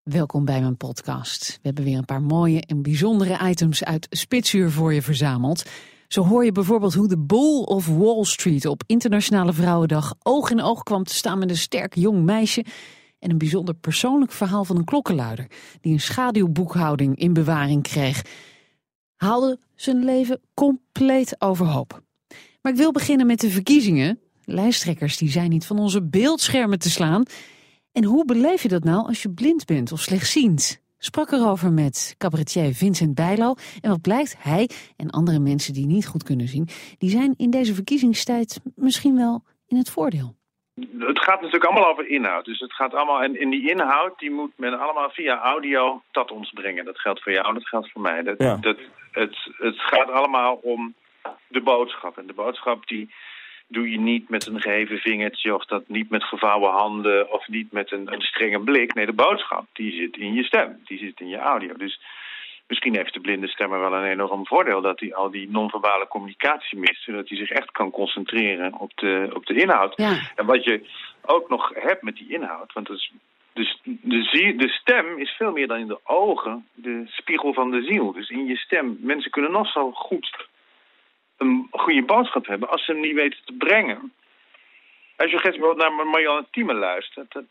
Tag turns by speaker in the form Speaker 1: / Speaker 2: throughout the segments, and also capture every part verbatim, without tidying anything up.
Speaker 1: Welkom bij mijn podcast. We hebben weer een paar mooie en bijzondere items uit Spitsuur voor je verzameld. Zo hoor je bijvoorbeeld hoe de Bull of Wall Street op Internationale Vrouwendag oog in oog kwam te staan met een sterk jong meisje. En een bijzonder persoonlijk verhaal van een klokkenluider die een schaduwboekhouding in bewaring kreeg. Haalde zijn leven compleet overhoop. Maar ik wil beginnen met de verkiezingen. Lijsttrekkers die zijn niet van onze beeldschermen te slaan. En hoe beleef je dat nou als je blind bent of slechtziend? Sprak erover met cabaretier Vincent Bijlo. En wat blijkt, hij en andere mensen die niet goed kunnen zien, die zijn in deze verkiezingstijd misschien wel in het voordeel.
Speaker 2: Het gaat natuurlijk allemaal over inhoud. Dus het gaat allemaal, en in die inhoud die moet men allemaal via audio tot ons brengen. Dat geldt voor jou, dat geldt voor mij. Dat,
Speaker 3: ja.
Speaker 2: dat, het, het gaat allemaal om de boodschap. En de boodschap die doe je niet met een geheven vingertje, of dat niet met gevouwen handen, of niet met een, een strenge blik. Nee, de boodschap die zit in je stem, die zit in je audio. Dus misschien heeft de blinde stemmer wel een enorm voordeel dat hij al die non-verbale communicatie mist, zodat hij zich echt kan concentreren op de, op de inhoud.
Speaker 1: Ja.
Speaker 2: En wat je ook nog hebt met die inhoud, want dat is, dus de, de stem is veel meer dan in de ogen de spiegel van de ziel. Dus in je stem, mensen kunnen nog zo goed een goede boodschap hebben als ze hem niet weten te brengen. Als je gisteren naar Marianne Thieme luistert, dat,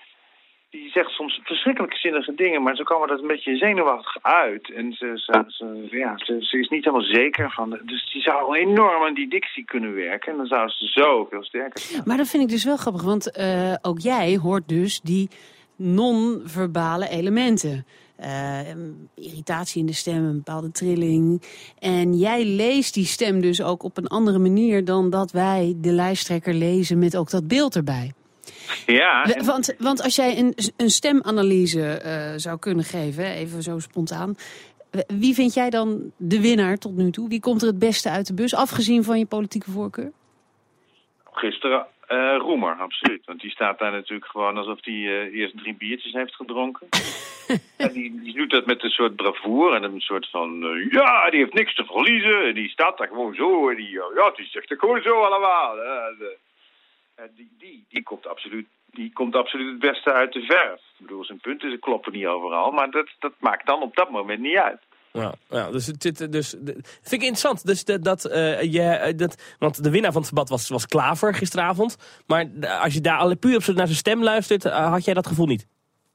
Speaker 2: die zegt soms verschrikkelijk zinnige dingen, maar ze komen dat een beetje zenuwachtig uit. En ze, ze, ze, ja, ze, ze is niet helemaal zeker van. Dus die zou enorm aan die dictie kunnen werken. En dan zou ze zo veel sterker zijn.
Speaker 1: Maar dat vind ik dus wel grappig, want uh, ook jij hoort dus die non-verbale elementen. Uh, irritatie in de stem, een bepaalde trilling. En jij leest die stem dus ook op een andere manier dan dat wij de lijsttrekker lezen met ook dat beeld erbij.
Speaker 2: Ja.
Speaker 1: En... Want, want als jij een, een stemanalyse uh, zou kunnen geven, even zo spontaan. Wie vind jij dan de winnaar tot nu toe? Wie komt er het beste uit de bus, afgezien van je politieke voorkeur?
Speaker 2: Gisteren uh, Roemer, absoluut. Want die staat daar natuurlijk gewoon alsof hij uh, eerst drie biertjes heeft gedronken. En die, die doet dat met een soort bravoure en een soort van, uh, ja, die heeft niks te verliezen. En die staat daar gewoon zo en die, uh, ja, die zegt het gewoon zo allemaal. Uh, de, uh, die, die, die, komt absoluut, die komt absoluut het beste uit de verf. Ik bedoel, zijn punten ze kloppen niet overal, maar dat, dat maakt dan op dat moment niet uit.
Speaker 3: Ja, ja, dus dit, dus de, vind ik interessant. Dus de, dat, uh, je, dat, want de winnaar van het debat was, was Klaver gisteravond. Maar als je daar alle puur op naar zijn stem luistert, uh, had jij dat gevoel niet?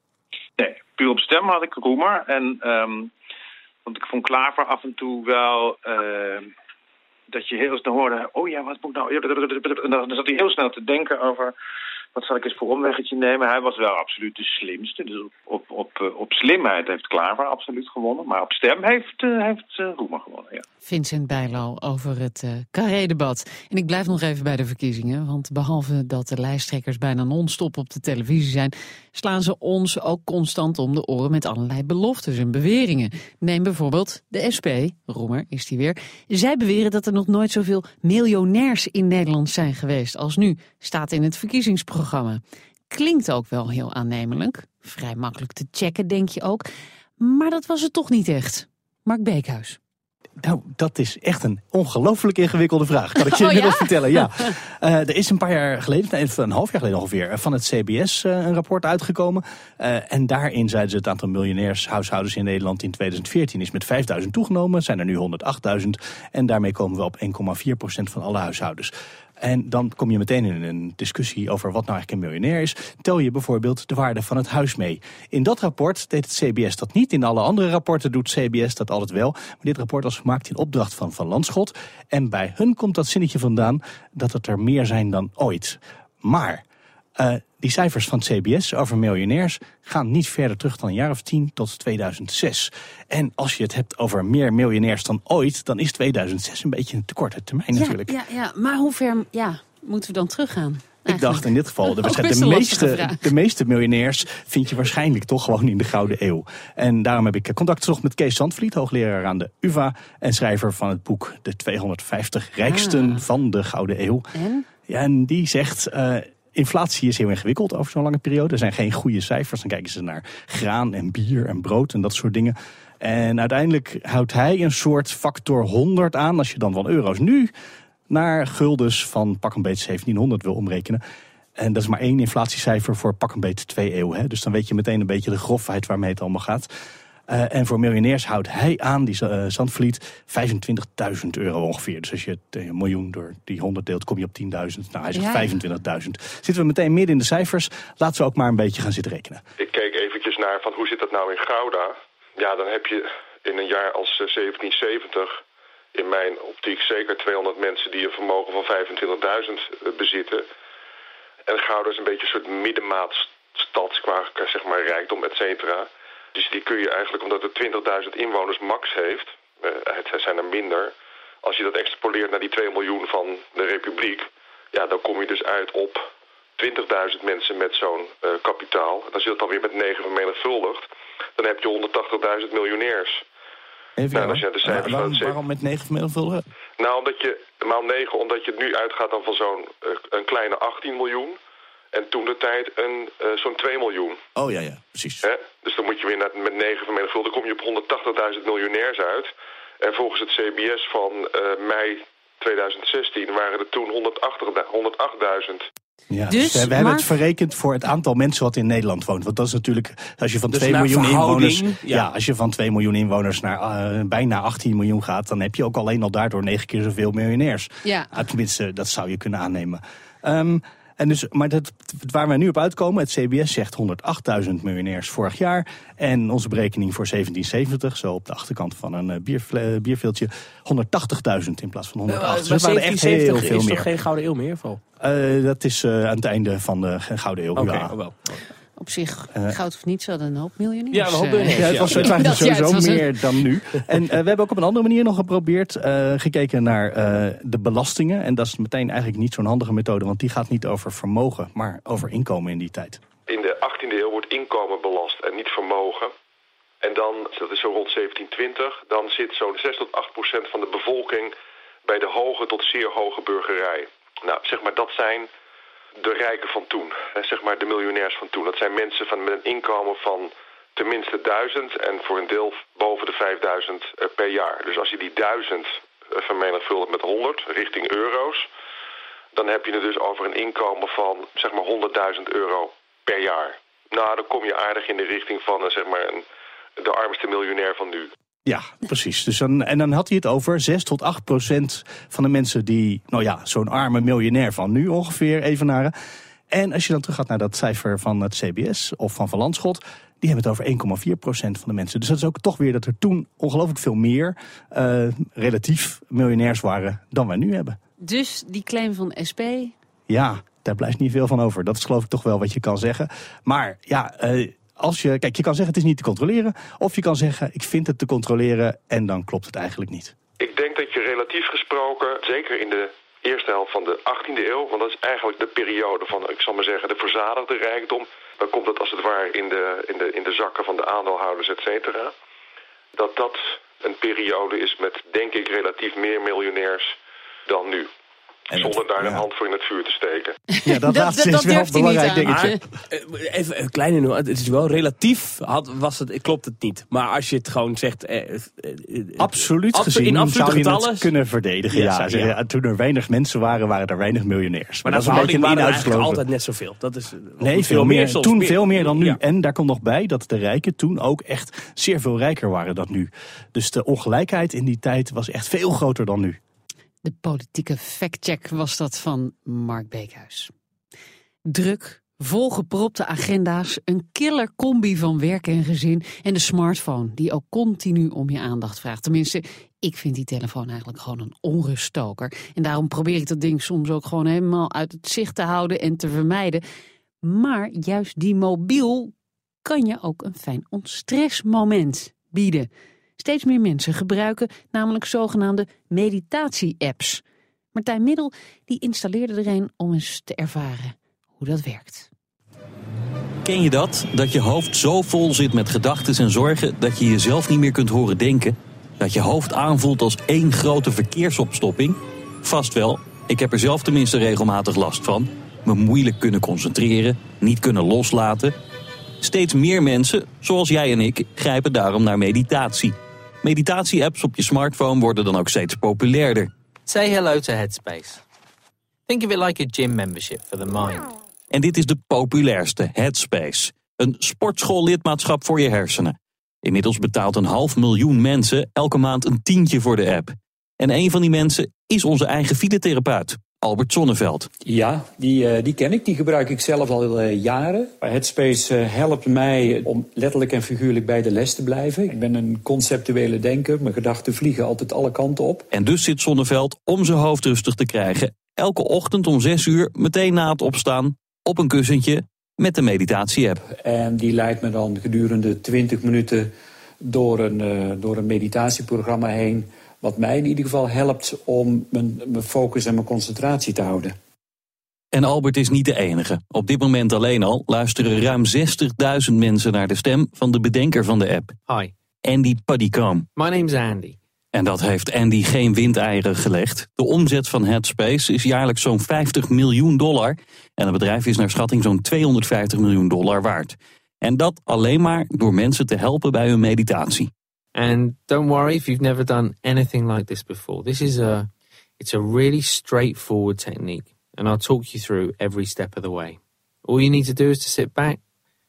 Speaker 2: Nee, puur op stem had ik Roemer. En, um, want ik vond Klaver af en toe wel uh, dat je heel snel hoorde, oh ja, wat moet nou? En dan zat hij heel snel te denken over, wat zal ik eens voor omweggetje nemen? Hij was wel absoluut de slimste. Dus op, op, op, op slimheid heeft Klaver absoluut gewonnen. Maar op stem heeft, uh, heeft uh, Roemer gewonnen, ja.
Speaker 1: Vincent Bijlo over het uh, Carré-debat. En ik blijf nog even bij de verkiezingen. Want behalve dat de lijsttrekkers bijna non-stop op de televisie zijn, slaan ze ons ook constant om de oren met allerlei beloftes en beweringen. Neem bijvoorbeeld de S P, Roemer is die weer. Zij beweren dat er nog nooit zoveel miljonairs in Nederland zijn geweest als nu, staat in het verkiezingsprogramma. Klinkt ook wel heel aannemelijk. Vrij makkelijk te checken, denk je ook. Maar dat was het toch niet echt. Mark Beekhuis.
Speaker 4: Nou, dat is echt een ongelooflijk ingewikkelde vraag. Kan ik je inmiddels oh, ja? vertellen? Ja. Uh, er is een paar jaar geleden, een half jaar geleden ongeveer, van het C B S uh, een rapport uitgekomen. Uh, en daarin zeiden ze het aantal miljonairshuishoudens in Nederland in tweeduizend veertien is met vijfduizend toegenomen. Zijn er nu honderdachtduizend. En daarmee komen we op één komma vier procent van alle huishoudens. En dan kom je meteen in een discussie over wat nou eigenlijk een miljonair is. Tel je bijvoorbeeld de waarde van het huis mee. In dat rapport deed het C B S dat niet. In alle andere rapporten doet C B S dat altijd wel. Maar dit rapport was gemaakt in opdracht van Van Landschot. En bij hun komt dat zinnetje vandaan dat het er meer zijn dan ooit. Maar uh, die cijfers van het C B S over miljonairs gaan niet verder terug dan een jaar of tien tot tweeduizend zes. En als je het hebt over meer miljonairs dan ooit, dan is tweeduizend zes een beetje een te korte termijn
Speaker 1: ja,
Speaker 4: natuurlijk.
Speaker 1: Ja, ja, maar hoe ver ja, moeten we dan teruggaan?
Speaker 4: Eigenlijk. Ik dacht in dit geval, de, de, meeste, de meeste miljonairs vind je waarschijnlijk toch gewoon in de Gouden Eeuw. En daarom heb ik contact gezocht met Kees Zandvliet, hoogleraar aan de U vA en schrijver van het boek De tweehonderdvijftig rijksten ah. van de Gouden Eeuw.
Speaker 1: En?
Speaker 4: Ja, en die zegt, uh, inflatie is heel ingewikkeld over zo'n lange periode. Er zijn geen goede cijfers. Dan kijken ze naar graan en bier en brood en dat soort dingen. En uiteindelijk houdt hij een soort factor honderd aan, als je dan van euro's nu naar guldens van pak een beetje zeventienhonderd wil omrekenen. En dat is maar één inflatiecijfer voor pak een beetje twee eeuwen. Hè? Dus dan weet je meteen een beetje de grofheid waarmee het allemaal gaat. Uh, en voor miljonairs houdt hij aan, die uh, Zandvliet, vijfentwintigduizend euro ongeveer. Dus als je het uh, miljoen door die honderd deelt, kom je op tienduizend. Nou, hij zegt ja. vijfentwintigduizend. Zitten we meteen midden in de cijfers. Laten we ook maar een beetje gaan zitten rekenen.
Speaker 5: Ik keek eventjes naar van hoe zit dat nou in Gouda. Ja, dan heb je in een jaar als uh, zeventien zeventig... in mijn optiek zeker tweehonderd mensen die een vermogen van vijfentwintigduizend uh, bezitten. En Gouda is een beetje een soort middenmaatstad qua zeg maar, rijkdom, et cetera. Dus die kun je eigenlijk, omdat het twintigduizend inwoners max heeft, uh, het zijn er minder. Als je dat extrapoleert naar die twee miljoen van de Republiek, ja, dan kom je dus uit op twintigduizend mensen met zo'n uh, kapitaal. En als je dat dan weer met negen vermenigvuldigt, dan heb je honderdtachtigduizend miljonairs.
Speaker 4: Even nou, als je de cijfers waarom, waarom met negen vermenigvuldigen?
Speaker 5: Nou, omdat je, maal negen, omdat je nu uitgaat dan van zo'n uh, een kleine achttien miljoen. En toen de tijd een uh, zo'n twee miljoen.
Speaker 4: Oh ja, ja, precies.
Speaker 5: He? Dus dan moet je weer naar, met negen vermenigvuldigen, dan kom je op honderdtachtigduizend miljonairs uit. En volgens het C B S van uh, mei tweeduizend zestien waren er toen honderdachtduizend.
Speaker 4: Ja, dus, dus we hebben het verrekend voor het aantal mensen wat in Nederland woont. Want dat is natuurlijk, als je van dus twee miljoen inwoners, ja. ja, als je van twee miljoen inwoners naar uh, bijna achttien miljoen gaat, dan heb je ook alleen al daardoor negen keer zoveel miljonairs. Ja. Uh, tenminste, dat zou je kunnen aannemen. Um, En dus, maar dat, waar we nu op uitkomen, het C B S zegt honderdachtduizend miljonairs vorig jaar. En onze berekening voor zeventien zeventig, zo op de achterkant van een uh, bier, bierveeltje, honderdtachtigduizend in plaats van honderdachtig.
Speaker 3: Uh, dus dat waren echt heel veel is meer. Toch geen Gouden Eeuw meer?
Speaker 4: Uh, dat is uh, aan het einde van de Gouden Eeuw.
Speaker 3: Oké,
Speaker 4: ja.
Speaker 3: oh wel.
Speaker 1: Op zich, uh, goud of niet, ze hadden een hoop miljonairs.
Speaker 3: Ja, een hoop miljonairs.
Speaker 4: Ja, het was, het waren sowieso ja, het meer een... dan nu. En uh, we hebben ook op een andere manier nog geprobeerd, uh, gekeken naar uh, de belastingen. En dat is meteen eigenlijk niet zo'n handige methode, want die gaat niet over vermogen, maar over inkomen in die tijd.
Speaker 5: In de achttiende eeuw wordt inkomen belast en niet vermogen. En dan, dat is zo rond zeventien twintig, dan zit zo'n zes tot acht procent van de bevolking bij de hoge tot zeer hoge burgerij. Nou, zeg maar, dat zijn de rijken van toen, zeg maar de miljonairs van toen. Dat zijn mensen van, met een inkomen van tenminste duizend en voor een deel boven de vijfduizend per jaar. Dus als je die duizend vermenigvuldigt met honderd richting euro's, dan heb je het dus over een inkomen van zeg maar honderdduizend euro per jaar. Nou, dan kom je aardig in de richting van zeg maar een, de armste miljonair van nu.
Speaker 4: Ja, precies. Dus dan, en dan had hij het over zes tot acht procent van de mensen die, nou ja, zo'n arme miljonair van nu ongeveer evenaren. En als je dan terug gaat naar dat cijfer van het C B S of van Van Lanschot, die hebben het over één komma vier procent van de mensen. Dus dat is ook toch weer dat er toen ongelooflijk veel meer uh, relatief miljonairs waren dan wij nu hebben.
Speaker 1: Dus die claim van S P?
Speaker 4: Ja, daar blijft niet veel van over. Dat is geloof ik toch wel wat je kan zeggen. Maar ja, uh, als je, kijk, je kan zeggen het is niet te controleren. Of je kan zeggen ik vind het te controleren en dan klopt het eigenlijk niet.
Speaker 5: Ik denk dat je relatief gesproken, zeker in de eerste helft van de achttiende eeuw, want dat is eigenlijk de periode van, ik zal maar zeggen, de verzadigde rijkdom. Dan komt het als het ware in de, in de, in de zakken van de aandeelhouders, et cetera. Dat dat een periode is met, denk ik, relatief meer miljonairs dan nu. En zonder daar ja. een hand voor in het vuur te steken.
Speaker 4: Ja, dat laatste is wel een belangrijk dingetje.
Speaker 3: Maar, even een kleine nuance. Het is wel relatief, had, was het, klopt het niet. Maar als je het gewoon zegt... Eh, eh,
Speaker 4: absoluut
Speaker 3: ab,
Speaker 4: gezien
Speaker 3: in
Speaker 4: zou je
Speaker 3: getallen,
Speaker 4: het kunnen verdedigen. Ja, ja, ja. Toen er weinig mensen waren, waren er weinig miljonairs.
Speaker 3: Maar, maar dat is een beetje waren er eigenlijk altijd net zoveel. Dat is,
Speaker 4: nee, veel meer. meer toen meer, veel meer dan nu. Ja. En daar komt nog bij dat de rijken toen ook echt zeer veel rijker waren dan nu. Dus de ongelijkheid in die tijd was echt veel groter dan nu.
Speaker 1: De politieke factcheck was dat van Mark Beekhuis. Druk, volgepropte agenda's, een killer combi van werk en gezin en de smartphone die ook continu om je aandacht vraagt. Tenminste, ik vind die telefoon eigenlijk gewoon een onruststoker. En daarom probeer ik dat ding soms ook gewoon helemaal uit het zicht te houden en te vermijden. Maar juist die mobiel kan je ook een fijn ontstressmoment bieden. Steeds meer mensen gebruiken namelijk zogenaamde meditatie-apps. Martijn Middel die installeerde er een om eens te ervaren hoe dat werkt.
Speaker 6: Ken je dat? Dat je hoofd zo vol zit met gedachten en zorgen dat je jezelf niet meer kunt horen denken? Dat je hoofd aanvoelt als één grote verkeersopstopping? Vast wel. Ik heb er zelf tenminste regelmatig last van. Me moeilijk kunnen concentreren, niet kunnen loslaten. Steeds meer mensen, zoals jij en ik, grijpen daarom naar meditatie. Meditatie-apps op je smartphone worden dan ook steeds populairder.
Speaker 7: Say hello to Headspace. Think of it like a gym membership for the mind.
Speaker 6: En dit is de populairste, Headspace. Een sportschoollidmaatschap voor je hersenen. Inmiddels betaalt een half miljoen mensen elke maand een tientje voor de app. En een van die mensen is onze eigen fietstherapeut, Albert Sonneveld.
Speaker 7: Ja, die, uh, die ken ik. Die gebruik ik zelf al uh, jaren. Headspace uh, helpt mij om letterlijk en figuurlijk bij de les te blijven. Ik ben een conceptuele denker. Mijn gedachten vliegen altijd alle kanten op.
Speaker 6: En dus zit Sonneveld, om zijn hoofd rustig te krijgen, elke ochtend om zes uur meteen na het opstaan op een kussentje met de meditatie-app.
Speaker 7: En die leidt me dan gedurende twintig minuten door een, uh, door een meditatieprogramma heen, wat mij in ieder geval helpt om mijn, mijn focus en mijn concentratie te houden.
Speaker 6: En Albert is niet de enige. Op dit moment alleen al luisteren ruim zestigduizend mensen naar de stem van de bedenker van de app.
Speaker 8: Hi.
Speaker 6: Andy Puddicombe.
Speaker 8: My name's Andy.
Speaker 6: En dat heeft Andy geen windeieren gelegd. De omzet van Headspace is jaarlijks zo'n vijftig miljoen dollar. En het bedrijf is naar schatting zo'n tweehonderdvijftig miljoen dollar waard. En dat alleen maar door mensen te helpen bij hun meditatie.
Speaker 8: And don't worry if you've never done anything like this before. This is a, it's a really straightforward technique. And I'll talk you through every step of the way. All you need to do is to sit back,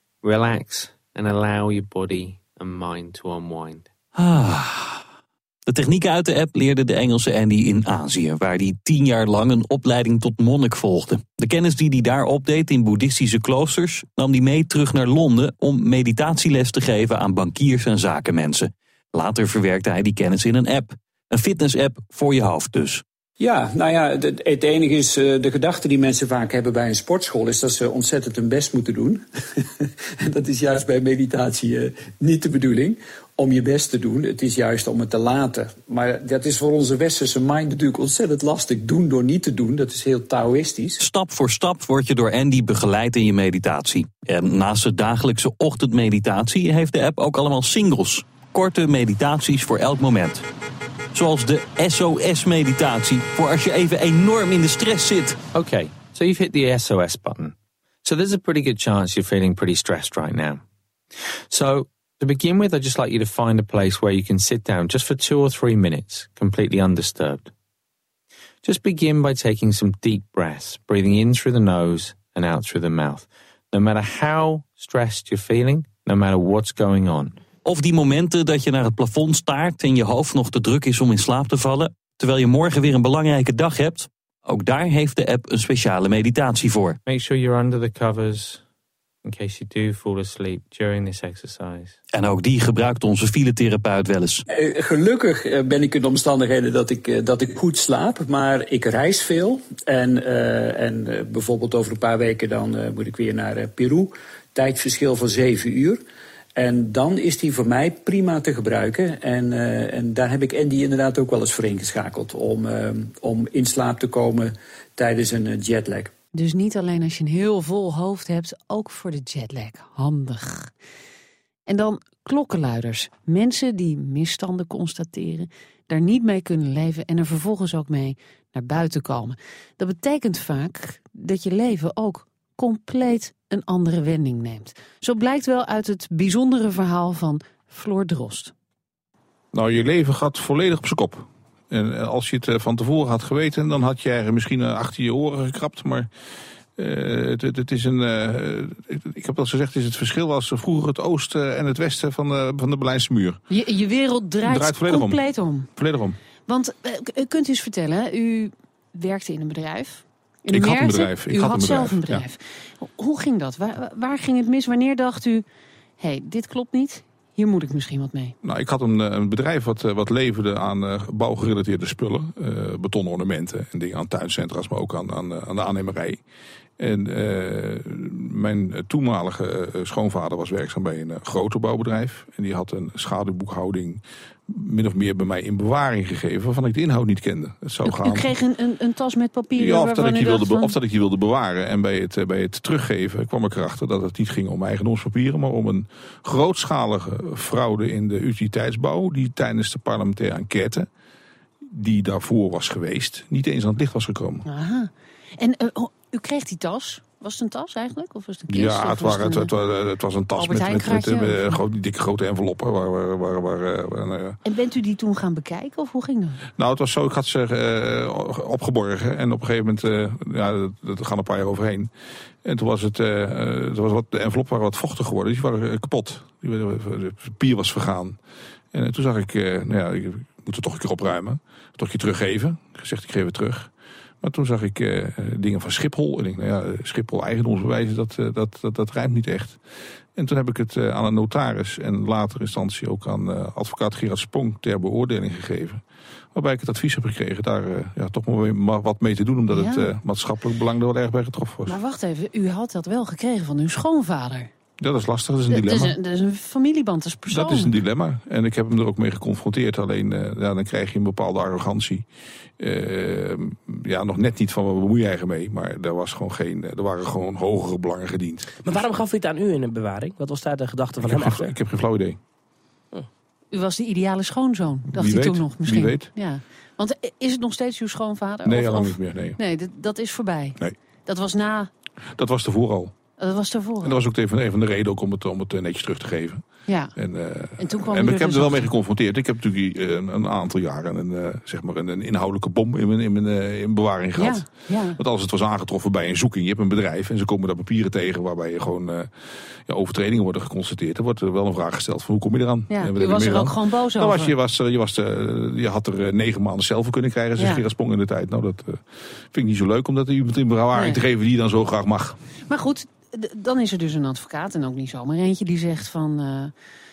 Speaker 8: relax and allow your body and mind to unwind.
Speaker 6: Ah. De technieken uit de app leerde de Engelse Andy in Azië, waar hij tien jaar lang een opleiding tot monnik volgde. De kennis die hij daar opdeed in boeddhistische kloosters nam hij mee terug naar Londen om meditatieles te geven aan bankiers en zakenmensen. Later verwerkte hij die kennis in een app. Een fitness-app voor je hoofd dus.
Speaker 7: Ja, nou ja, het, het enige is, uh, de gedachte die mensen vaak hebben bij een sportschool is dat ze ontzettend hun best moeten doen. En dat is juist bij meditatie uh, niet de bedoeling, om je best te doen. Het is juist om het te laten. Maar dat is voor onze westerse mind natuurlijk ontzettend lastig. Doen door niet te doen, dat is heel Taoïstisch.
Speaker 6: Stap voor stap word je door Andy begeleid in je meditatie. En naast de dagelijkse ochtendmeditatie heeft de app ook allemaal singles. Korte meditaties voor elk moment. Zoals de S O S-meditatie voor als je even enorm in de stress zit.
Speaker 8: Okay, so you've hit the S O S button. So there's a pretty good chance you're feeling pretty stressed right now. So to begin with, I'd just like you to find a place where you can sit down just for two or three minutes, completely undisturbed. Just begin by taking some deep breaths, breathing in through the nose and out through the mouth. No matter how stressed you're feeling, no matter what's going on.
Speaker 6: Of die momenten dat je naar het plafond staart en je hoofd nog te druk is om in slaap te vallen, terwijl je morgen weer een belangrijke dag hebt. Ook daar heeft de app een speciale meditatie voor.
Speaker 8: Make sure you're under the covers in case you do fall asleep during this exercise.
Speaker 6: En ook die gebruikt onze fietstherapeut wel eens.
Speaker 7: Uh, gelukkig uh, ben ik in de omstandigheden dat ik, uh, dat ik goed slaap, maar ik reis veel. En, uh, en uh, bijvoorbeeld over een paar weken dan uh, moet ik weer naar uh, Peru. Tijdverschil van zeven uur. En dan is die voor mij prima te gebruiken. En, uh, en daar heb ik Andy inderdaad ook wel eens voor ingeschakeld. Om, uh, om in slaap te komen tijdens een uh, jetlag.
Speaker 1: Dus niet alleen als je een heel vol hoofd hebt, ook voor de jetlag. Handig. En dan klokkenluiders. Mensen die misstanden constateren, daar niet mee kunnen leven en er vervolgens ook mee naar buiten komen. Dat betekent vaak dat je leven ook compleet een andere wending neemt. Zo blijkt wel uit het bijzondere verhaal van Floor Drost.
Speaker 9: Nou, je leven gaat volledig op zijn kop. En als je het van tevoren had geweten, dan had je er misschien achter je oren gekrapt. Maar uh, het, het, het is een. Uh, ik heb al gezegd, het is het verschil als vroeger het oosten en het westen van de, van de Berlijnse muur.
Speaker 1: Je, je wereld draait, draait volledig compleet om. om.
Speaker 9: Volledig om.
Speaker 1: Want uh, kunt u eens vertellen, u werkte in een bedrijf. In
Speaker 9: ik
Speaker 1: Merten,
Speaker 9: had een bedrijf. Ik
Speaker 1: u
Speaker 9: had,
Speaker 1: had
Speaker 9: een bedrijf.
Speaker 1: zelf een bedrijf.
Speaker 9: Ja.
Speaker 1: Hoe ging dat? Waar, waar ging het mis? Wanneer dacht u, hé, hey, dit klopt niet? Hier moet ik misschien wat mee.
Speaker 9: Nou, ik had een, een bedrijf wat, wat leverde aan uh, bouwgerelateerde spullen. Uh, betonornamenten en dingen aan tuincentra's, maar ook aan, aan, aan de aannemerij. En uh, mijn toenmalige uh, schoonvader was werkzaam bij een uh, groter bouwbedrijf. En die had een schaduwboekhouding min of meer bij mij in bewaring gegeven, waarvan ik de inhoud niet kende. Het zou
Speaker 1: u,
Speaker 9: gaan...
Speaker 1: u kreeg een, een, een tas met papieren?
Speaker 9: Ja, of dat, ik die wilde,
Speaker 1: van...
Speaker 9: of dat ik die wilde bewaren. En bij het, bij het teruggeven kwam ik erachter dat het niet ging om eigendomspapieren, maar om een grootschalige fraude in de utiliteitsbouw, die tijdens de parlementaire enquête, die daarvoor was geweest, niet eens aan het licht was gekomen.
Speaker 1: Aha. En uh, u kreeg die tas Was het een tas eigenlijk? Of was het een kist?
Speaker 9: Ja, het, waren,
Speaker 1: het,
Speaker 9: het, het, het was een tas
Speaker 1: Albert
Speaker 9: met, met, met,
Speaker 1: Heijn
Speaker 9: met,
Speaker 1: kraatje,
Speaker 9: met grote, dikke grote enveloppen. Waar, waar, waar, waar, waar, nou ja.
Speaker 1: En bent u die toen gaan bekijken of hoe ging dat?
Speaker 9: Nou, het was zo, ik had ze uh, opgeborgen. En op een gegeven moment, uh, ja, dat, dat gaan een paar jaar overheen. En toen was het, uh, er was wat, de enveloppen waren wat vochtig geworden. Dus die waren uh, kapot. Die, de papier was vergaan. En uh, toen zag ik, uh, nou ja, ik moet het toch een keer opruimen. Toch een keer teruggeven. Ik gezegd, ik geef het terug. Maar toen zag ik uh, dingen van Schiphol. En ik dacht, nou ja, Schiphol eigendomsbewijzen, dat, uh, dat, dat, dat rijmt niet echt. En toen heb ik het uh, aan een notaris en later in instantie ook aan uh, advocaat Gerard Spong ter beoordeling gegeven. Waarbij ik het advies heb gekregen daar uh, ja, toch maar wat mee te doen. Omdat ja. het uh, maatschappelijk belang er wel erg bij getroffen was.
Speaker 1: Maar wacht even, u had dat wel gekregen van uw schoonvader.
Speaker 9: Ja, dat is lastig, dat is een dilemma.
Speaker 1: Dat is een, dat is een familieband, dat is persoonlijk.
Speaker 9: Dat is een dilemma. En ik heb hem er ook mee geconfronteerd. Alleen, uh, ja, dan krijg je een bepaalde arrogantie. Uh, ja, nog net niet van, wat bemoei je eigen mee. Maar er, was gewoon geen, er waren gewoon hogere belangen gediend.
Speaker 3: Maar waarom gaf u het aan u in een bewaring? Wat was daar de gedachte van
Speaker 9: ik
Speaker 3: hem
Speaker 9: heb
Speaker 3: achter?
Speaker 9: Geen, ik heb geen flauw idee.
Speaker 1: Oh. U was de ideale schoonzoon, dacht
Speaker 9: Wie
Speaker 1: hij
Speaker 9: weet,
Speaker 1: toen nog misschien.
Speaker 9: Wie weet.
Speaker 1: Ja. Want is het nog steeds uw schoonvader?
Speaker 9: Nee,
Speaker 1: of,
Speaker 9: al lang
Speaker 1: of...
Speaker 9: niet meer. Nee,
Speaker 1: nee dat, dat is voorbij.
Speaker 9: Nee.
Speaker 1: Dat was na...
Speaker 9: Dat was tevoren al.
Speaker 1: Dat was daarvoor.
Speaker 9: En dat was ook even een van de redenen ook om het, om het netjes terug te geven.
Speaker 1: Ja.
Speaker 9: En, uh,
Speaker 1: en toen kwam
Speaker 9: en ik
Speaker 1: er
Speaker 9: heb
Speaker 1: dus
Speaker 9: er wel mee geconfronteerd. Ik heb natuurlijk uh, een aantal jaren een, uh, zeg maar een, een inhoudelijke bom in mijn, in mijn uh, in bewaring gehad.
Speaker 1: Ja, ja.
Speaker 9: Want als het was aangetroffen bij een zoeking, je hebt een bedrijf en ze komen daar papieren tegen waarbij je gewoon uh, ja, overtredingen worden geconstateerd. Er wordt er wel een vraag gesteld van hoe kom je eraan?
Speaker 1: Ja, u was er ook aan? gewoon boos
Speaker 9: nou,
Speaker 1: over.
Speaker 9: Was je, was, je, was, uh, je had er uh, negen maanden zelf voor kunnen krijgen, zegt Gerard Spong in de tijd. Nou, dat uh, vind ik niet zo leuk om dat iemand in bewaring nee. te geven die je dan zo graag mag.
Speaker 1: Maar goed, dan is er dus een advocaat en ook niet zomaar eentje die zegt van... Uh,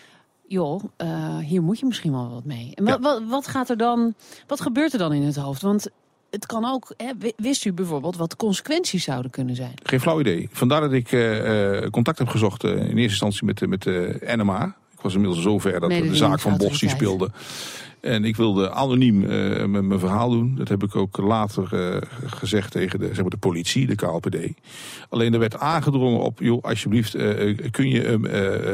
Speaker 1: joh, uh, hier moet je misschien wel wat mee. En ja. wat, wat gaat er dan, wat gebeurt er dan in het hoofd? Want het kan ook, hè, wist u bijvoorbeeld wat de consequenties zouden kunnen zijn?
Speaker 9: Geen flauw idee. Vandaar dat ik uh, contact heb gezocht uh, in eerste instantie met, met de N M A. Ik was inmiddels zover dat nee, de, de zaak van Bosch speelde. En ik wilde anoniem uh, mijn verhaal doen. Dat heb ik ook later uh, gezegd tegen de, zeg maar de politie, de K L P D. Alleen er werd aangedrongen op, joh, alsjeblieft, uh, kun je uh,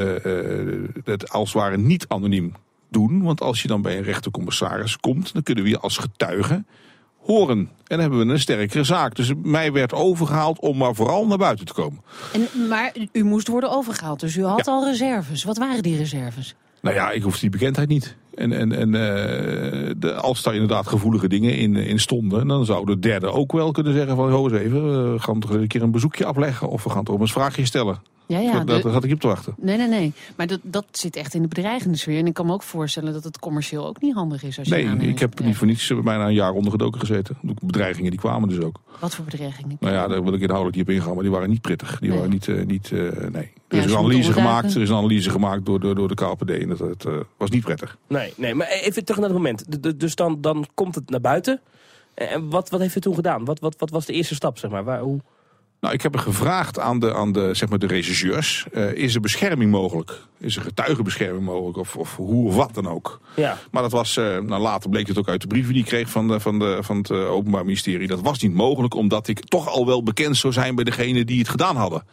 Speaker 9: uh, uh, het als het ware niet anoniem doen. Want als je dan bij een rechtercommissaris komt, dan kunnen we je als getuige horen. En dan hebben we een sterkere zaak. Dus mij werd overgehaald om maar vooral naar buiten te komen.
Speaker 1: En, maar u moest worden overgehaald, dus u had ja. al reserves. Wat waren die reserves?
Speaker 9: Nou ja, ik hoefde die bekendheid niet. En, en, en uh, de, als daar inderdaad gevoelige dingen in, in stonden, dan zou de derde ook wel kunnen zeggen van, ho eens even, we gaan toch een keer een bezoekje afleggen of we gaan toch eens een vraagje stellen.
Speaker 1: Ja, ja,
Speaker 9: dat,
Speaker 1: de...
Speaker 9: dat had ik op te wachten.
Speaker 1: Nee, nee, nee. Maar dat, dat zit echt in de bedreigende sfeer. En ik kan me ook voorstellen dat het commercieel ook niet handig is. Als je
Speaker 9: nee,
Speaker 1: aanneemt.
Speaker 9: Ik heb niet voor niets bijna een jaar ondergedoken gezeten. Bedreigingen die kwamen dus ook.
Speaker 1: Wat voor bedreigingen?
Speaker 9: Nou ja, daar wil ik inhoudelijk niet op ingaan, maar die waren niet prettig. Die nee. waren niet, uh, niet uh, nee. Er
Speaker 1: ja,
Speaker 9: is een analyse gemaakt, er is een analyse gemaakt door, door, door de K L P D en dat, het uh, was niet prettig.
Speaker 3: Nee, nee, maar even terug naar het moment. Dus dan, dan komt het naar buiten. En wat, wat heeft u toen gedaan? Wat, wat, wat was de eerste stap, zeg maar? Waar, hoe...
Speaker 9: Nou, ik heb er gevraagd aan de, aan de, zeg maar de rechercheurs. Uh, is er bescherming mogelijk? Is er getuigenbescherming mogelijk? Of, of hoe of wat dan ook?
Speaker 3: Ja.
Speaker 9: Maar dat was, uh, nou later bleek het ook uit de brieven die ik kreeg van, de, van, de, van het uh, Openbaar Ministerie. Dat was niet mogelijk, omdat ik toch al wel bekend zou zijn bij degenen die het gedaan hadden.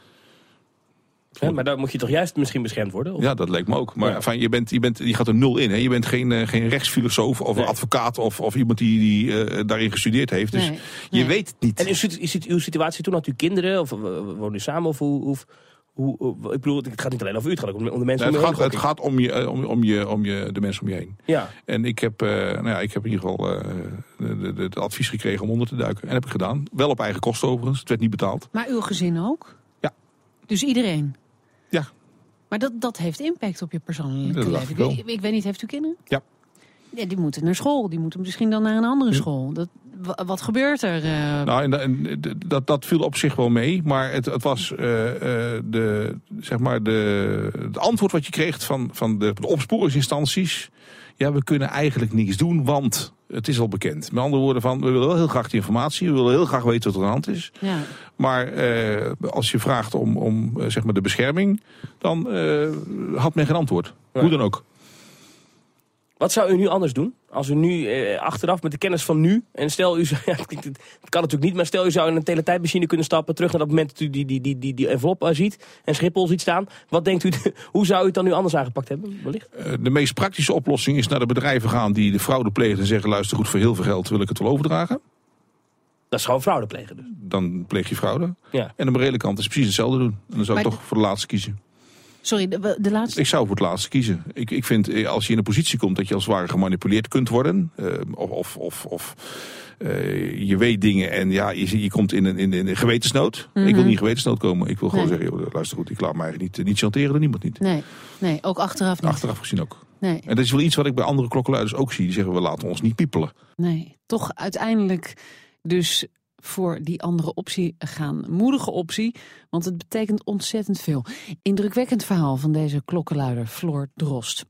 Speaker 3: Ja, maar dan moet je toch juist misschien beschermd worden? Of?
Speaker 9: Ja, dat leek me ook. Maar
Speaker 3: ja.
Speaker 9: van, je, bent, je, bent, je gaat er nul in. Hè? Je bent geen, uh, geen rechtsfilosoof of nee. een advocaat of, of iemand die, die uh, daarin gestudeerd heeft. Dus nee. je nee. weet het niet.
Speaker 3: En is, is uw situatie toen? Had u kinderen? Of woonde u samen? Of hoe, hoe, hoe, hoe, ik bedoel, het gaat niet alleen over u, het gaat ook om, om de mensen
Speaker 9: nee,
Speaker 3: om
Speaker 9: het
Speaker 3: je
Speaker 9: gaat,
Speaker 3: heen.
Speaker 9: Het gaat om, je, om, om, je, om je, de mensen om je heen.
Speaker 3: Ja.
Speaker 9: En ik heb, uh, nou ja, ik heb in ieder geval uh, de, de, de advies gekregen om onder te duiken. En dat heb ik gedaan. Wel op eigen kosten overigens. Het werd niet betaald.
Speaker 1: Maar uw gezin ook?
Speaker 9: Ja.
Speaker 1: Dus iedereen?
Speaker 9: Ja.
Speaker 1: Maar dat, dat heeft impact op je persoonlijke
Speaker 9: dat
Speaker 1: leven. Ik, ik, ik weet niet, heeft u kinderen?
Speaker 9: Ja.
Speaker 1: Ja. Die moeten naar school. Die moeten misschien dan naar een andere school. Dat, wat gebeurt er? Uh...
Speaker 9: Nou, en, en, dat, dat viel op zich wel mee. Maar het, het was uh, uh, de, zeg maar de, het antwoord wat je kreeg van, van de, de opsporingsinstanties. Ja, we kunnen eigenlijk niks doen, want het is al bekend. Met andere woorden van, we willen wel heel graag die informatie. We willen heel graag weten wat er aan de hand is.
Speaker 1: Ja.
Speaker 9: Maar uh, als je vraagt om, om uh, zeg maar de bescherming, dan uh, had men geen antwoord. Ja. Hoe dan ook.
Speaker 3: Wat zou u nu anders doen? Als u nu eh, achteraf met de kennis van nu, en stel u zou, ja, het kan natuurlijk niet, maar stel u zou in een teletijdmachine kunnen stappen, terug naar dat moment dat u die, die, die, die, die envelop uh, ziet en Schiphol ziet staan. Wat denkt u, hoe zou u het dan nu anders aangepakt hebben, wellicht?
Speaker 9: Uh, de meest praktische oplossing is naar de bedrijven gaan die de fraude plegen en zeggen, luister goed, voor heel veel geld wil ik het wel overdragen.
Speaker 3: Dat is gewoon fraude plegen dus.
Speaker 9: Dan pleeg je fraude.
Speaker 3: Ja.
Speaker 9: En de morele kant is precies hetzelfde doen. En dan zou ik
Speaker 1: Maar
Speaker 9: toch voor de laatste kiezen.
Speaker 1: Sorry, de, de laatste...
Speaker 9: Ik zou voor het laatste kiezen. Ik, ik vind, als je in een positie komt dat je als het ware gemanipuleerd kunt worden. Uh, of of, of, of uh, je weet dingen en ja, je, je komt in een, in, in een gewetensnood. Mm-hmm. Ik wil niet in gewetensnood komen. Ik wil gewoon nee. zeggen, joh, luister goed, ik laat me eigenlijk niet, niet chanteren door niemand niet.
Speaker 1: Nee, nee, ook achteraf niet.
Speaker 9: Achteraf gezien ook.
Speaker 1: Nee.
Speaker 9: En dat is wel iets wat ik bij andere klokkenluiders ook zie. Die zeggen, we laten ons niet piepelen.
Speaker 1: Nee, toch uiteindelijk dus voor die andere optie gaan. Moedige optie, want het betekent ontzettend veel. Indrukwekkend verhaal van deze klokkenluider Floor Drost.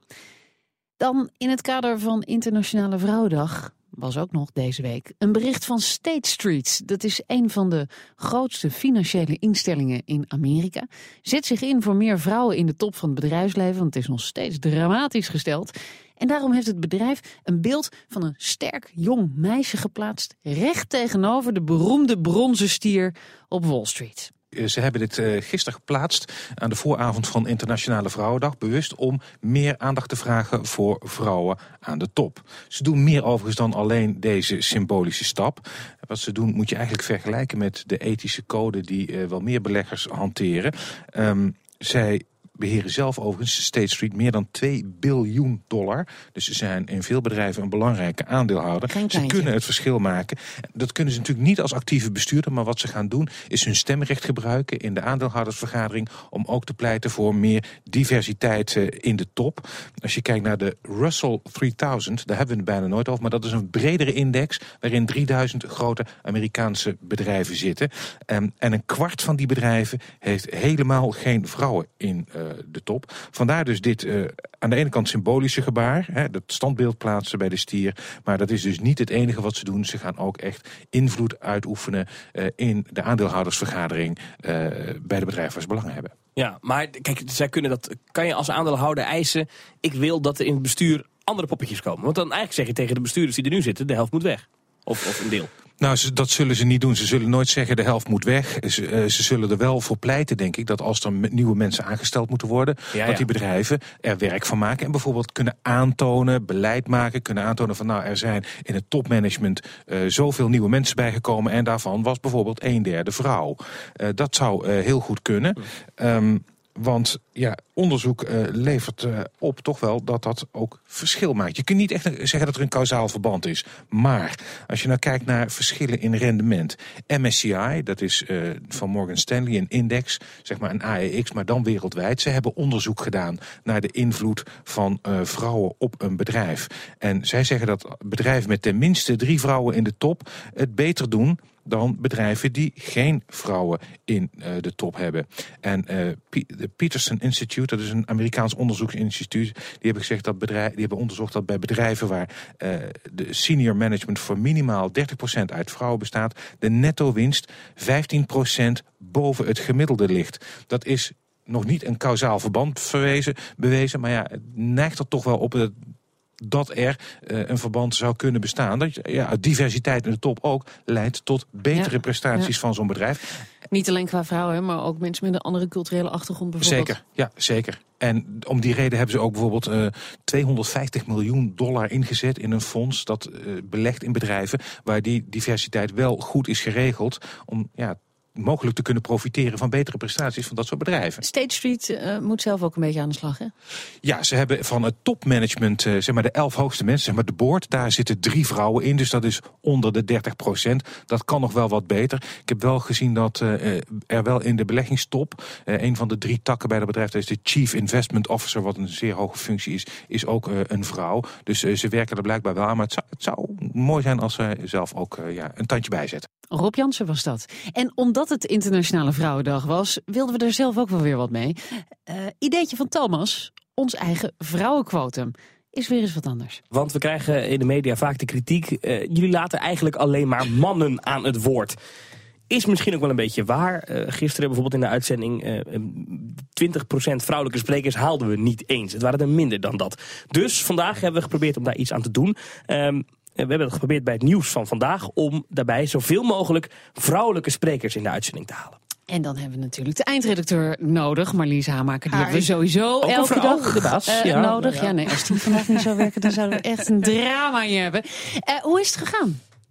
Speaker 1: Dan in het kader van Internationale Vrouwendag was ook nog deze week een bericht van State Street. Dat is een van de grootste financiële instellingen in Amerika. Zet zich in voor meer vrouwen in de top van het bedrijfsleven, want het is nog steeds dramatisch gesteld. En daarom heeft het bedrijf een beeld van een sterk jong meisje geplaatst, recht tegenover de beroemde bronzen stier op Wall Street.
Speaker 10: Ze hebben dit uh, gisteren geplaatst aan de vooravond van Internationale Vrouwendag. Bewust om meer aandacht te vragen voor vrouwen aan de top. Ze doen meer overigens dan alleen deze symbolische stap. Wat ze doen moet je eigenlijk vergelijken met de ethische code die uh, wel meer beleggers hanteren. Um, zij beheren zelf overigens, State Street, meer dan twee biljoen dollar. Dus ze zijn in veel bedrijven een belangrijke aandeelhouder. Ze kunnen het verschil maken. Dat kunnen ze natuurlijk niet als actieve bestuurder, maar wat ze gaan doen is hun stemrecht gebruiken in de aandeelhoudersvergadering om ook te pleiten voor meer diversiteit in de top. Als je kijkt naar de Russell driehonderd, daar hebben we het bijna nooit over, maar dat is een bredere index waarin drieduizend grote Amerikaanse bedrijven zitten. En een kwart van die bedrijven heeft helemaal geen vrouwen in uh, de top. Vandaar dus dit uh, aan de ene kant symbolische gebaar, hè, dat standbeeld plaatsen bij de stier, maar dat is dus niet het enige wat ze doen. Ze gaan ook echt invloed uitoefenen uh, in de aandeelhoudersvergadering uh, bij de bedrijven waar ze belangen hebben.
Speaker 3: Ja, maar kijk, zij kunnen dat, kan je als aandeelhouder eisen, ik wil dat er in het bestuur andere poppetjes komen. Want dan eigenlijk zeg je tegen de bestuurders die er nu zitten, de helft moet weg. Of, of een deel.
Speaker 10: Nou, ze, dat zullen ze niet doen. Ze zullen nooit zeggen de helft moet weg. Ze, uh, ze zullen er wel voor pleiten, denk ik, dat als er nieuwe mensen aangesteld moeten worden, ja, dat die ja. bedrijven er werk van maken en bijvoorbeeld kunnen aantonen, beleid maken, kunnen aantonen van nou, er zijn in het topmanagement uh, zoveel nieuwe mensen bijgekomen en daarvan was bijvoorbeeld een derde vrouw. Uh, dat zou uh, heel goed kunnen. Um, Want ja, onderzoek uh, levert uh, op toch wel dat dat ook verschil maakt. Je kunt niet echt zeggen dat er een kausaal verband is. Maar als je nou kijkt naar verschillen in rendement. M S C I, dat is uh, van Morgan Stanley, een index, zeg maar een A E X, maar dan wereldwijd. Ze hebben onderzoek gedaan naar de invloed van uh, vrouwen op een bedrijf. En zij zeggen dat bedrijven met ten minste drie vrouwen in de top het beter doen dan bedrijven die geen vrouwen in uh, de top hebben. En uh, de Peterson Institute, dat is een Amerikaans onderzoeksinstituut, die hebben gezegd dat bedrijven, die hebben onderzocht dat bij bedrijven waar uh, de senior management voor minimaal dertig procent uit vrouwen bestaat, de netto winst vijftien procent boven het gemiddelde ligt. Dat is nog niet een kausaal verband verwezen, bewezen, maar ja, het neigt er toch wel op het dat er uh, een verband zou kunnen bestaan. Dat ja, diversiteit in de top ook leidt tot betere ja, prestaties ja. van zo'n bedrijf.
Speaker 1: Niet alleen qua vrouwen, maar ook mensen met een andere culturele achtergrond bijvoorbeeld.
Speaker 10: Zeker, ja, zeker. En om die reden hebben ze ook bijvoorbeeld uh, tweehonderdvijftig miljoen dollar ingezet in een fonds dat uh, belegt in bedrijven waar die diversiteit wel goed is geregeld om ja, mogelijk te kunnen profiteren van betere prestaties van dat soort bedrijven.
Speaker 1: State Street uh, moet zelf ook een beetje aan de slag, hè?
Speaker 10: Ja, ze hebben van het topmanagement, uh, zeg maar de elf hoogste mensen, zeg maar de board, daar zitten drie vrouwen in, dus dat is onder de dertig procent. Dat kan nog wel wat beter. Ik heb wel gezien dat uh, er wel in de beleggingstop, uh, een van de drie takken bij dat bedrijf, dat is de Chief Investment Officer, wat een zeer hoge functie is, is ook uh, een vrouw. Dus uh, ze werken er blijkbaar wel aan, maar het zou, het zou mooi zijn als ze zelf ook uh, ja, een tandje bij zetten.
Speaker 1: Rob Jansen was dat. En omdat het Internationale Vrouwendag was, wilden we er zelf ook wel weer wat mee. Uh, ideetje van Thomas, ons eigen vrouwenquotum, is weer eens wat anders.
Speaker 3: Want we krijgen in de media vaak de kritiek, uh, jullie laten eigenlijk alleen maar mannen aan het woord. Is misschien ook wel een beetje waar. Uh, gisteren bijvoorbeeld in de uitzending uh, twintig procent vrouwelijke sprekers haalden we niet eens. Het waren er minder dan dat. Dus vandaag hebben we geprobeerd om daar iets aan te doen. Um, We hebben het geprobeerd bij het nieuws van vandaag om daarbij zoveel mogelijk vrouwelijke sprekers in de uitzending te halen.
Speaker 1: En dan hebben we natuurlijk de eindredacteur nodig, Marlies Hamaker. Die Hi. hebben we sowieso ook elke
Speaker 3: vrouw,
Speaker 1: dag
Speaker 3: de baas.
Speaker 1: Uh,
Speaker 3: ja,
Speaker 1: nodig.
Speaker 3: Ja.
Speaker 1: ja, nee, als die vandaag niet zou werken, dan zouden we echt een drama hier hebben. Uh, hoe is het gegaan?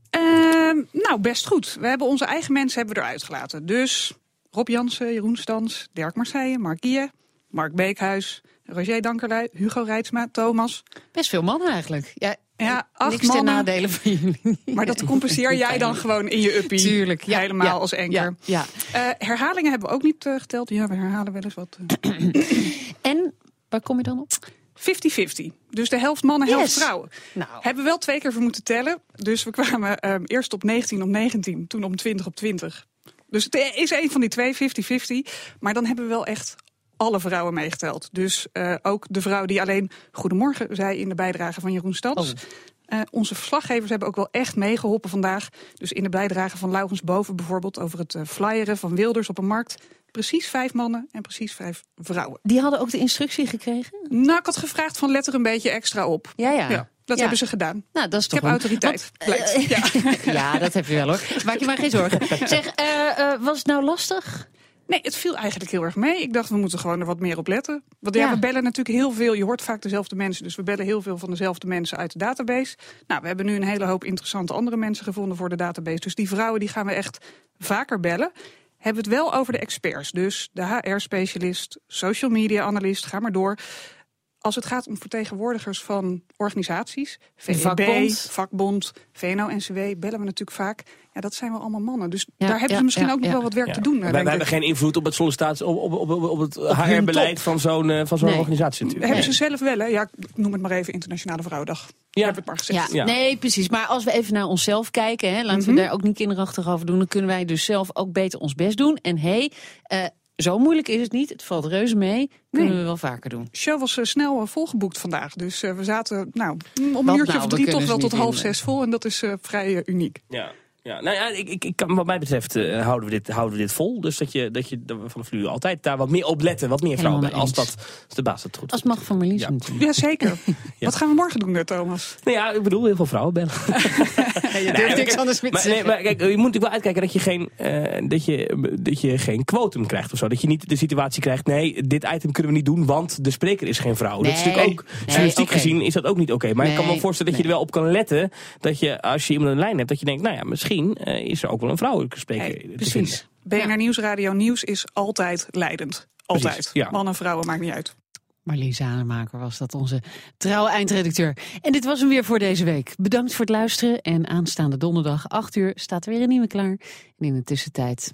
Speaker 11: Uh, nou, best goed. We hebben onze eigen mensen hebben we eruit gelaten. Dus Rob Jansen, Jeroen Stans, Dirk Marseille, Mark Guillet, Mark Beekhuis, Roger Dankerlui, Hugo Reitsma, Thomas.
Speaker 1: Best veel mannen eigenlijk. Ja,
Speaker 11: ja acht
Speaker 1: niks
Speaker 11: mannen.
Speaker 1: ten nadelen van jullie.
Speaker 11: Maar dat compenseer jij dan gewoon in je uppie.
Speaker 1: Tuurlijk. Ja,
Speaker 11: helemaal
Speaker 1: ja,
Speaker 11: als anker.
Speaker 1: Ja, ja.
Speaker 11: Uh, herhalingen hebben we ook niet uh, geteld. Ja, we herhalen wel eens wat. Uh.
Speaker 1: En, waar kom je dan op?
Speaker 11: vijftig vijftig. Dus de helft mannen, helft
Speaker 1: yes.
Speaker 11: vrouwen.
Speaker 1: Nou.
Speaker 11: Hebben we wel twee keer voor moeten tellen. Dus we kwamen um, eerst op negentien op negentien, toen om twintig op twintig. Dus het is een van die twee, vijftig vijftig. Maar dan hebben we wel echt alle vrouwen meegeteld. Dus uh, ook de vrouw die alleen goedemorgen zei in de bijdrage van Jeroen Stans. Oh. Uh, onze verslaggevers hebben ook wel echt meegeholpen vandaag. Dus in de bijdrage van Laurens Boven bijvoorbeeld over het uh, flyeren van Wilders op een markt. Precies vijf mannen en precies vijf vrouwen.
Speaker 1: Die hadden ook de instructie gekregen?
Speaker 11: Nou, ik had gevraagd van let er een beetje extra op.
Speaker 1: Ja, ja.
Speaker 11: ja dat ja. hebben ze gedaan.
Speaker 1: Nou, dat is toch
Speaker 11: ik heb autoriteit. Want, uh, ja.
Speaker 1: ja, dat heb je wel hoor. Maak je maar geen zorgen. Zeg, uh, uh, was het nou lastig?
Speaker 11: Nee, het viel eigenlijk heel erg mee. Ik dacht, we moeten gewoon er wat meer op letten. Want ja, ja, we bellen natuurlijk heel veel. Je hoort vaak dezelfde mensen. Dus we bellen heel veel van dezelfde mensen uit de database. Nou, we hebben nu een hele hoop interessante andere mensen gevonden voor de database. Dus die vrouwen die gaan we echt vaker bellen. Hebben we het wel over de experts. Dus de H R-specialist, social media-analyst, ga maar door. Als het gaat om vertegenwoordigers van organisaties, V E B, vakbond, vakbond V N O N C W, bellen we natuurlijk vaak. Ja, dat zijn wel allemaal mannen. Dus ja, daar hebben ja, ze misschien ja, ook nog ja. wel wat werk ja. te doen.
Speaker 3: Wij, wij hebben geen invloed op het sollicitatie, op, op, op, op het op H R-beleid van zo'n, uh, van zo'n nee. organisatie natuurlijk.
Speaker 11: Hebben
Speaker 3: nee.
Speaker 11: ze zelf wel, hè? Ja, ik noem het maar even Internationale Vrouwendag. Ja. Heb ik maar gezegd.
Speaker 1: Ja. Ja. Nee, precies. Maar als we even naar onszelf kijken, hè, laten mm-hmm. we daar ook niet kinderachtig over doen. Dan kunnen wij dus zelf ook beter ons best doen. En hé, hey, uh, zo moeilijk is het niet. Het valt reuze mee. Kunnen nee. we wel vaker doen.
Speaker 11: De show was uh, snel uh, volgeboekt vandaag. Dus uh, we zaten nou, om een uurtje nou, of drie toch wel tot half zes vol. En dat is uh, vrij uh, uniek.
Speaker 3: Ja. Ja, nou ja, ik, ik, ik, wat mij betreft uh, houden, we dit, houden we dit vol. Dus dat je, dat je vanaf nu altijd daar wat meer op letten. Wat meer vrouwen bij. Als, dat, als de baas het goed
Speaker 1: Als het mag van Marlies
Speaker 11: ja.
Speaker 1: natuurlijk.
Speaker 11: Ja, zeker. ja. Wat gaan we morgen doen, Thomas?
Speaker 3: Nou ja, ik bedoel, heel veel vrouwen bellen.
Speaker 1: nee, je durft niks anders meer te
Speaker 3: zeggen. Nee, maar kijk, je moet natuurlijk wel uitkijken dat je, geen, uh, dat, je, dat je geen quotum krijgt of zo. Dat je niet de situatie krijgt, nee, dit item kunnen we niet doen, want de spreker is geen vrouw. Nee. Dat is natuurlijk ook, nee, journalistiek okay. gezien is dat ook niet oké. Okay. Maar nee, ik kan me voorstellen dat nee. je er wel op kan letten, dat je, als je iemand een lijn hebt, dat je denkt, nou ja, misschien uh, is er ook wel een vrouwelijke spreker hey, te
Speaker 11: precies.
Speaker 3: vinden.
Speaker 11: B N R Nieuwsradio Nieuws is altijd leidend. Altijd. Precies, ja. Mannen en vrouwen, maakt niet uit.
Speaker 1: Marlies Hanemaker was dat, onze trouwe eindredacteur. En dit was hem weer voor deze week. Bedankt voor het luisteren. En aanstaande donderdag acht uur staat er weer een nieuwe klaar. En in de tussentijd,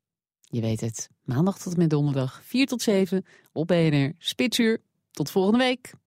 Speaker 1: je weet het, maandag tot en met donderdag vier tot zeven op B N R Spitsuur. Tot volgende week.